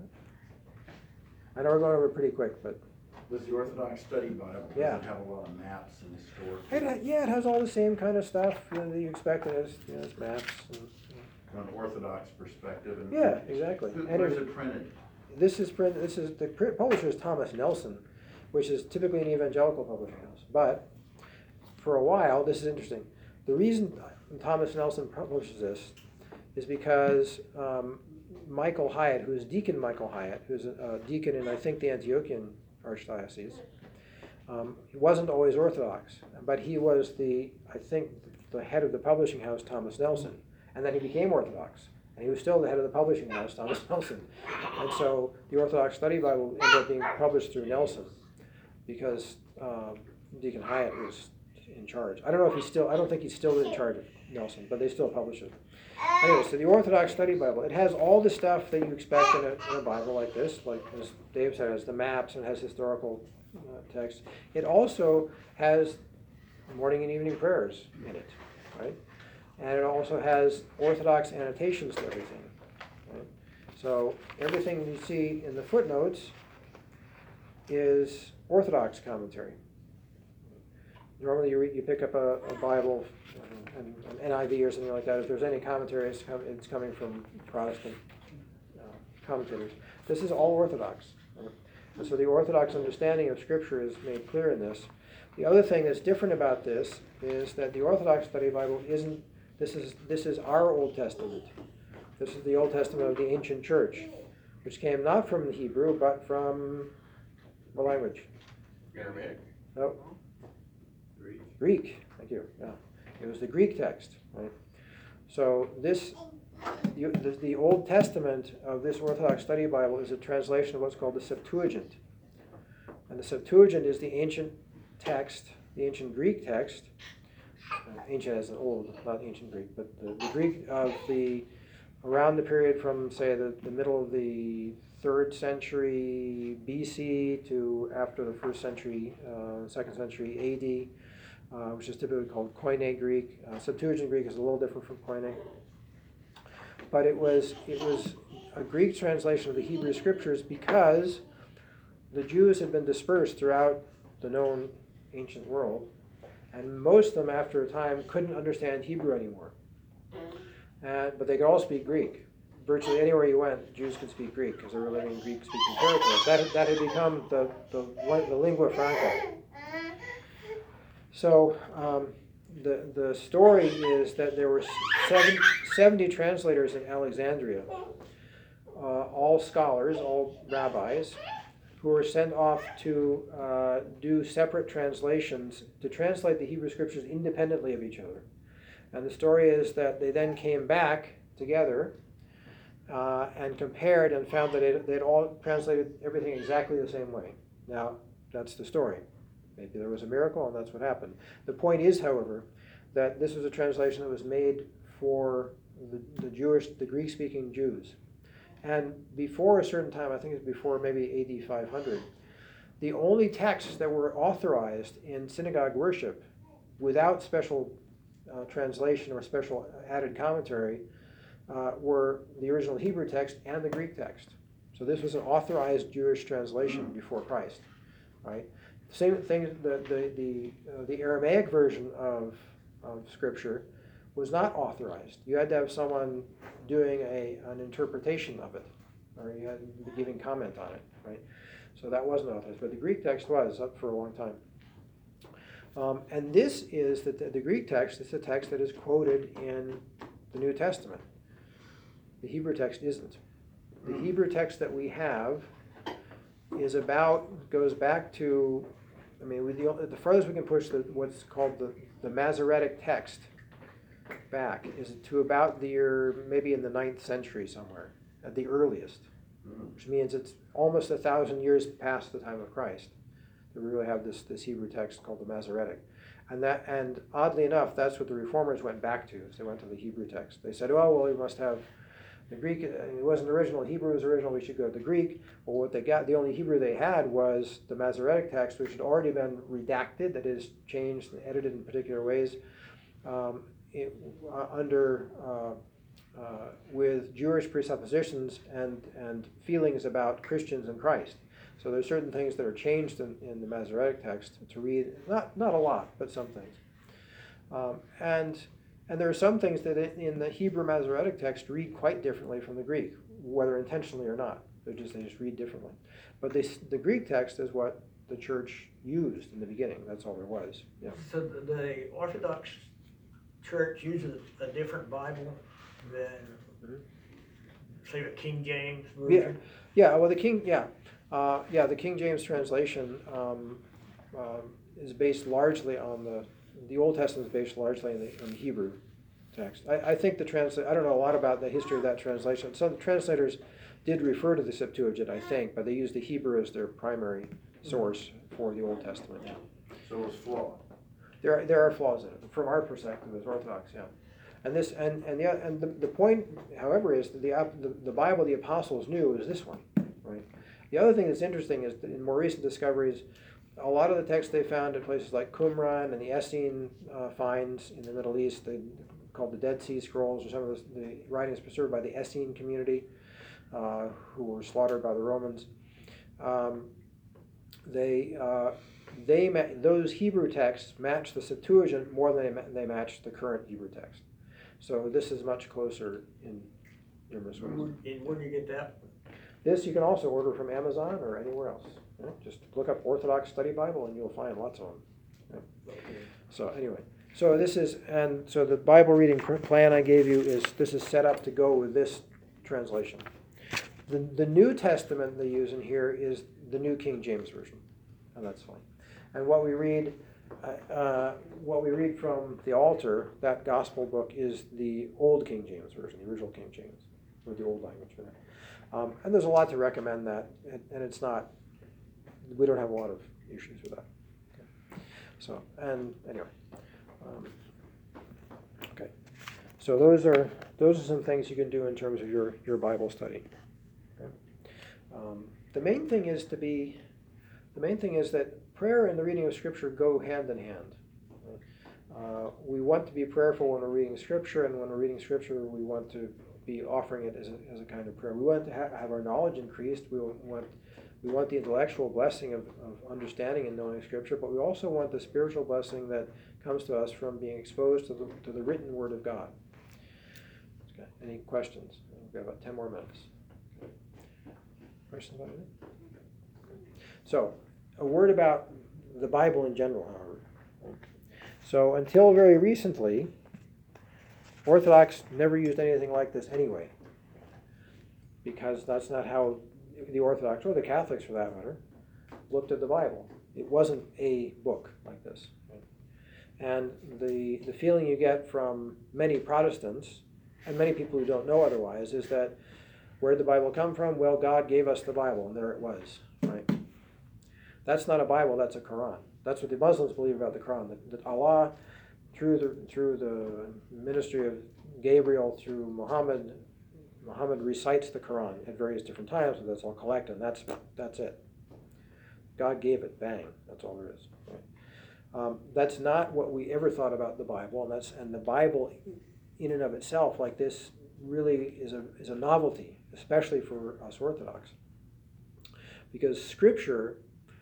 I know we're going over pretty quick, but Does the Orthodox Study Bible, Yeah. does it have a lot of maps and historical? it has all the same kind of stuff that you expect. It has, it's maps. And, From an Orthodox perspective? And yeah, exactly. And Where's it printed? This is the publisher is Thomas Nelson, which is typically an evangelical publishing house. But for a while, this is interesting. The reason Thomas Nelson publishes this is because Michael Hyatt, who is Deacon Michael Hyatt, who's a deacon in, I think, the Antiochian Archdiocese, he wasn't always Orthodox, but he was the head of the publishing house, Thomas Nelson, and then he became Orthodox. And he was still the head of the publishing house, Thomas Nelson. And so the Orthodox Study Bible ended up being published through Nelson because Deacon Hyatt was in charge. I don't know if I don't think he's still in charge of Nelson, but they still publish it. Anyway, so the Orthodox Study Bible, it has all the stuff that you expect in a Bible like this, like as Dave said, it has the maps and has historical text. It also has morning and evening prayers in it, right? And it also has Orthodox annotations to everything, right? So everything you see in the footnotes is Orthodox commentary. Normally you pick up a Bible, an NIV or something like that. If there's any commentary, it's coming from Protestant commentators. This is all Orthodox. Right? And so the Orthodox understanding of Scripture is made clear in this. The other thing that's different about this is that the Orthodox Study Bible isn't, this is our Old Testament. This is the Old Testament of the ancient church, which came not from the Hebrew, but from what language? Aramaic. No. Greek. Thank you. Yeah. It was the Greek text, right? So the Old Testament of this Orthodox Study Bible is a translation of what's called the Septuagint. And the Septuagint is the ancient text, the ancient Greek text. Ancient as an old, not ancient Greek, but the Greek of around the period from, say, the middle of the 3rd century BC to after the 1st century, 2nd century AD. Which is typically called Koine Greek. Septuagint Greek is a little different from Koine. But it was a Greek translation of the Hebrew Scriptures because the Jews had been dispersed throughout the known ancient world, and most of them, after a time, couldn't understand Hebrew anymore. But they could all speak Greek. Virtually anywhere you went, Jews could speak Greek because they were living in Greek-speaking territories. That had become the lingua franca. So the story is that there were 70 translators in Alexandria, all scholars, all rabbis, who were sent off to do separate translations, to translate the Hebrew Scriptures independently of each other. And the story is that they then came back together and compared and found that they'd all translated everything exactly the same way. Now, that's the story. Maybe there was a miracle, and that's what happened. The point is, however, that this was a translation that was made for the Greek-speaking Jews. And before a certain time, I think it's before maybe AD 500, the only texts that were authorized in synagogue worship without special translation or special added commentary were the original Hebrew text and the Greek text. So this was an authorized Jewish translation before Christ, right? Same thing, the Aramaic version of Scripture was not authorized. You had to have someone doing an interpretation of it, or you had to be giving comment on it, right? So that wasn't authorized, but the Greek text was up for a long time. And this is the Greek text. It's a text that is quoted in the New Testament. The Hebrew text isn't. The Hebrew text that we have goes back to, the farthest we can push what's called the Masoretic text back is to about the year, maybe in the 9th century somewhere, at the earliest, which means it's almost 1,000 years past the time of Christ that we really have this Hebrew text called the Masoretic. And oddly enough, that's what the Reformers went back to. They went to the Hebrew text. They said, oh, well, we must have the Greek, it wasn't original, Hebrew was original, we should go to the Greek. Well, what they got, the only Hebrew they had was the Masoretic text, which had already been redacted, that is, changed and edited in particular ways, with Jewish presuppositions and feelings about Christians and Christ. So there's certain things that are changed in the Masoretic text to read, not a lot, but some things. And there are some things that in the Hebrew Masoretic text read quite differently from the Greek, whether intentionally or not. They just read differently. But the Greek text is what the church used in the beginning. That's all there was. Yeah. So the Orthodox Church uses a different Bible than, say, the King James version? Yeah. Well, the King James translation is based largely on the Old Testament is based largely on the Hebrew text. I think I don't know a lot about the history of that translation. Some translators did refer to the Septuagint, I think, but they used the Hebrew as their primary source for the Old Testament. So it was flawed. there are flaws in it, from our perspective as Orthodox, yeah. And this, and the point, however, is that the Bible the apostles knew is this one, right? The other thing that's interesting is that in more recent discoveries, a lot of the texts they found in places like Qumran and the Essene finds in the Middle East, called the Dead Sea Scrolls, or some of the writings preserved by the Essene community, who were slaughtered by the Romans. Those Hebrew texts match the Septuagint more than they match the current Hebrew text. So this is much closer in numerous ways. And where do you get that? This you can also order from Amazon or anywhere else. Yeah, just look up Orthodox Study Bible and you'll find lots of them. Yeah. Okay. So anyway, so this is, and so the Bible reading plan I gave you this is set up to go with this translation. The New Testament they use in here is the New King James Version, and that's fine. And what we read from the altar, that gospel book, is the Old King James Version, the original King James, with the old language for that. And there's a lot to recommend that, and it's not, we don't have a lot of issues with that. Okay. So, and anyway, okay. So those are some things you can do in terms of your Bible study. Okay. The main thing is that prayer and the reading of Scripture go hand in hand. We want to be prayerful when we're reading Scripture, and when we're reading Scripture, we want to be offering it as a kind of prayer. We want to have our knowledge increased. We want the intellectual blessing of understanding and knowing Scripture, but we also want the spiritual blessing that comes to us from being exposed to the written Word of God. Okay. Any questions? We've got about 10 more minutes. Okay. Questions about anything? So, a word about the Bible in general, however. So, until very recently, Orthodox never used anything like this anyway, because that's not how the Orthodox, or the Catholics for that matter, looked at the Bible. It wasn't a book like this. Right? And the feeling you get from many Protestants, and many people who don't know otherwise, is that where did the Bible come from? Well, God gave us the Bible, and there it was. Right? That's not a Bible, that's a Quran. That's what the Muslims believe about the Quran, that Allah, through the ministry of Gabriel, through Muhammad recites the Quran at various different times, and that's all collected, and that's it. God gave it, bang, that's all there is. Right? That's not what we ever thought about the Bible, and the Bible in and of itself, like this, really is a novelty, especially for us Orthodox. Because Scripture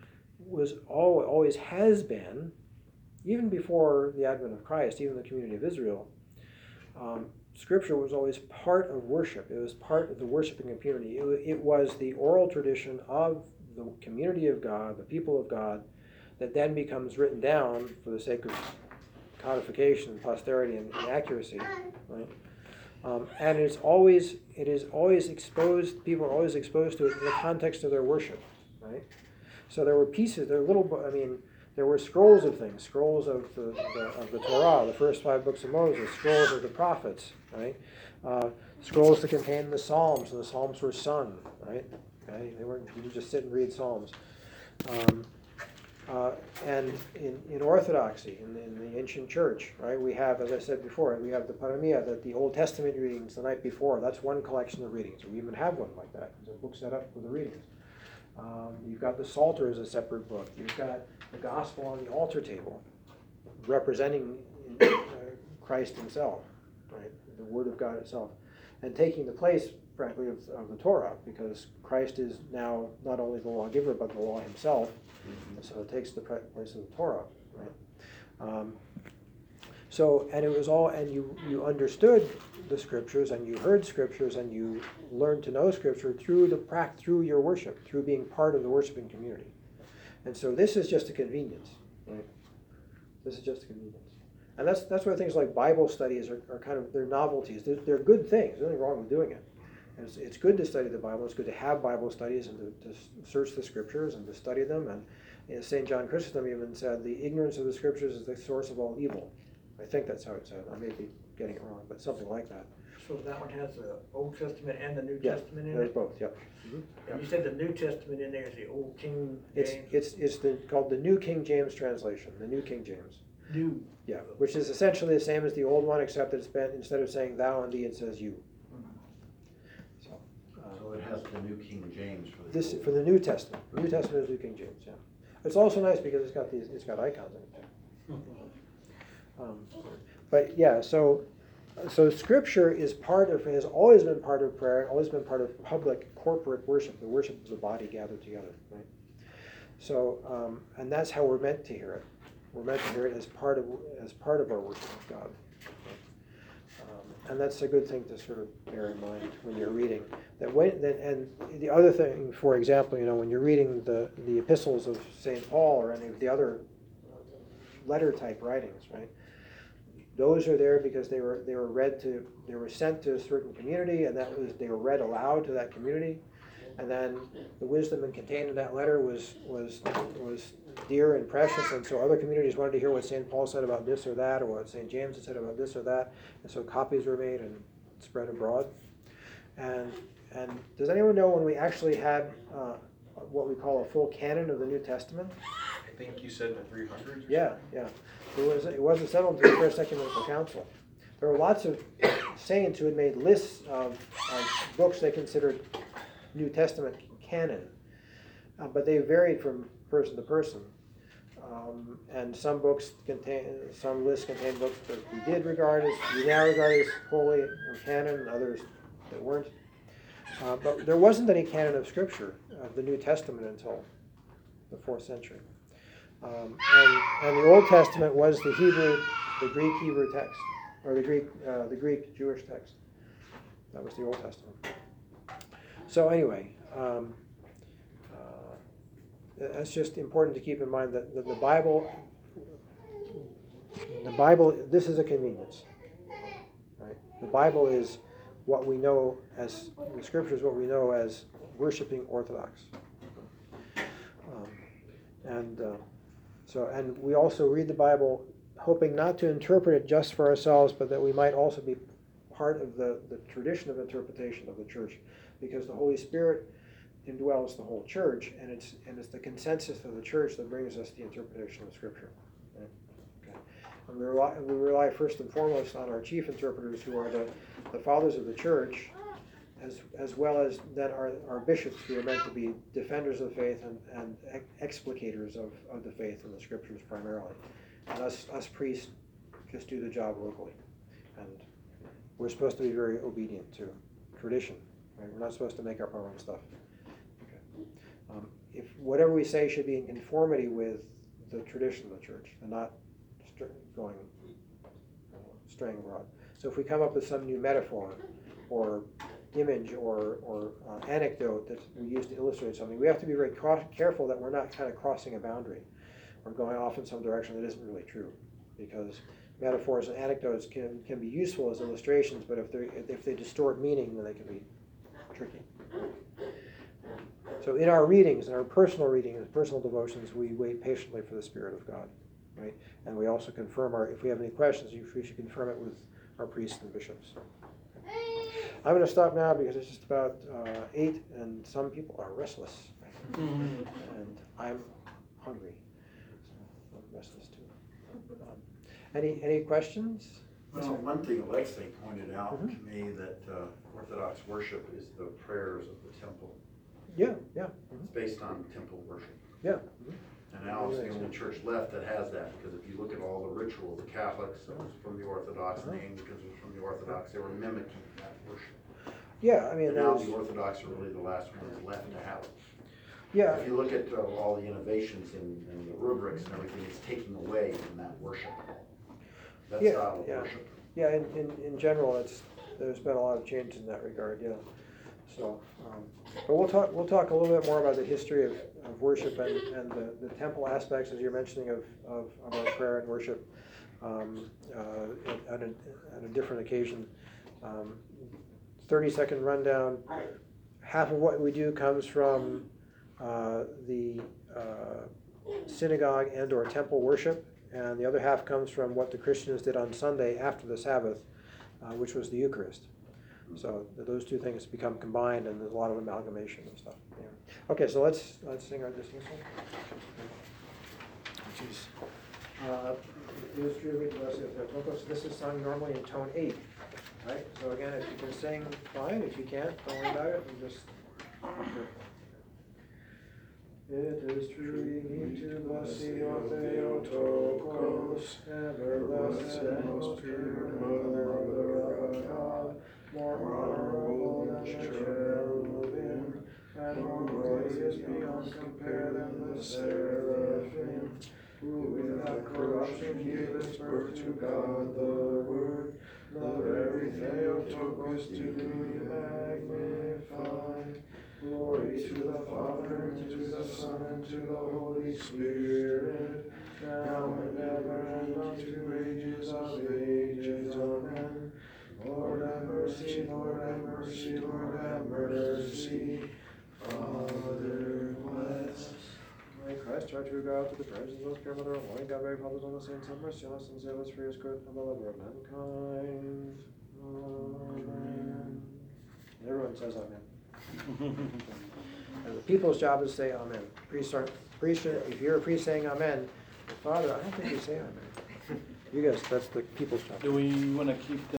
always has been, even before the advent of Christ, even the community of Israel, Scripture was always part of worship. It was part of the worshiping community. It was the oral tradition of the community of God, the people of God, that then becomes written down for the sake of codification, posterity, and accuracy. Right? And it is always exposed. People are always exposed to it in the context of their worship. Right? So there were pieces. There were scrolls of things, scrolls of the Torah, the first 5 books of Moses, scrolls of the prophets, right? Scrolls that contained the Psalms, and the Psalms were sung, right? Okay? You didn't just sit and read Psalms. And in Orthodoxy, in the ancient church, right, we have, as I said before, we have the Paramia, the Old Testament readings the night before. That's one collection of readings. We even have one like that. There's a book set up for the readings. You've got the Psalter as a separate book. You've got the Gospel on the altar table, representing Christ himself, right? The Word of God itself, and taking the place, frankly, of the Torah, because Christ is now not only the lawgiver but the law himself. Mm-hmm. So it takes the place of the Torah, right? And it was all, and you understood the Scriptures, and you heard Scriptures, and you learned to know Scripture through your worship, through being part of the worshiping community. And so this is just a convenience, right? This is just a convenience. And that's why things like Bible studies are kind of, they're novelties. They're good things. There's nothing wrong with doing it. And it's good to study the Bible. It's good to have Bible studies and to search the Scriptures and to study them. And St. John Chrysostom even said, the ignorance of the Scriptures is the source of all evil. I think that's how it said. I may be getting it wrong, but something like that. So that one has the Old Testament and the New Yeah, Testament in there's it? both, yep. Mm-hmm. And you said the New Testament in there is the Old King James? It's called the New King James translation, the New King James. Do. Yeah, which is essentially the same as the old one, except that it's been, instead of saying thou and thee, it says you. So, So it has the New King James for the. this, old for the New Testament. New Testament is New King James, yeah. It's also nice because it's got icons in it too. But yeah, so Scripture is has always been part of prayer, always been part of public corporate worship, the worship of the body gathered together, right? So, and that's how we're meant to hear it. We're meant to hear it as part of our worship of God. And that's a good thing to sort of bear in mind when you're reading. And the other thing, for example, when you're reading the epistles of St. Paul or any of the other letter type writings, right? Those are there because they were sent to a certain community, and they were read aloud to that community, and then the wisdom contained in that letter was dear and precious, and so other communities wanted to hear what St. Paul said about this or that, or what St. James had said about this or that, and so copies were made and spread abroad. And does anyone know when we actually had what we call a full canon of the New Testament? I think you said in the 300s? Yeah. It wasn't settled until the First Ecumenical Council. There were lots of saints who had made lists of books they considered New Testament canon, but they varied from person to person. And some lists contain books that we now regard as holy or canon, and others that weren't. But there wasn't any canon of Scripture of the New Testament until the 4th century. And the Old Testament was the Greek Hebrew text, or the Greek Jewish text. That was the Old Testament. So anyway, it's just important to keep in mind that the Bible, this is a convenience, right? The Bible is what we know as, the Scripture is what we know as worshiping Orthodox. And we also read the Bible hoping not to interpret it just for ourselves, but that we might also be part of the tradition of interpretation of the church, because the Holy Spirit indwells the whole church, and it's the consensus of the church that brings us the interpretation of Scripture. Right? Okay. And we rely first and foremost on our chief interpreters, who are the fathers of the church, as well as then our bishops, who are meant to be defenders of the faith and explicators of the faith and the Scriptures primarily. And us priests just do the job locally. And we're supposed to be very obedient to tradition. Right? We're not supposed to make up our own stuff. Okay. If whatever we say should be in conformity with the tradition of the church, and not straying abroad. So if we come up with some new metaphor or image or anecdote that we use to illustrate something, we have to be very careful that we're not kind of crossing a boundary or going off in some direction that isn't really true, because metaphors and anecdotes can be useful as illustrations, but if they distort meaning, then they can be tricky. So in our readings, in our personal readings, personal devotions, we wait patiently for the Spirit of God, right? And we also confirm if we have any questions, we should confirm it with our priests and bishops. I'm going to stop now because it's just about 8, and some people are restless, and I'm hungry, so I'm restless too. Any questions? Well, one thing Alexei pointed out to me, that Orthodox worship is the prayers of the temple. Yeah. It's based on temple worship. Yeah. And now it's the only church left that has that, because if you look at all the rituals, the Catholics, it was from the Orthodox, and the Anglicans was from the Orthodox, they were mimicking that worship. Yeah, I mean, And now the Orthodox are really the last ones left to have it. Yeah. If you look at all the innovations in the rubrics and everything, it's taking away from that worship. That style of worship. Yeah, in general, there's been a lot of change in that regard, yeah. So, but we'll talk a little bit more about the history of worship and the temple aspects, as you're mentioning, of our prayer and worship at a different occasion. 30-second rundown. Half of what we do comes from the synagogue and or temple worship, and the other half comes from what the Christians did on Sunday after the Sabbath, which was the Eucharist. So those two things become combined, and there's a lot of amalgamation and stuff. Yeah. Okay, so let's sing our dismissal. Which is is truly blessed with Theotokos. This is sung normally in tone 8, right? So again, if you can sing, fine. If you can't, don't worry about it. And just. It is truly meet to bless thee, O Theotokos, ever blessed and most pure Mother of the God, more honorable than the cherubim, and more glorious beyond compare than the seraphim, who without corruption gavest birth to God the Word, the very Theotokos do we magnify. Glory to the Father, and to the Son, and to the Holy Spirit, now and ever, and unto ages of ages. Amen. Lord have mercy, Lord have mercy, Lord have mercy. Father, bless. May Christ, our true God, to the prayers of the most pure Mother of Holy God, very fathers, all the saints, have mercy on us and save us for His good, and the lover of mankind. Amen. And everyone says amen. And the people's job is to say amen. Priests aren't, if you're a priest saying amen, Father, I don't think you say amen. You guys, that's the people's job. Do we want to keep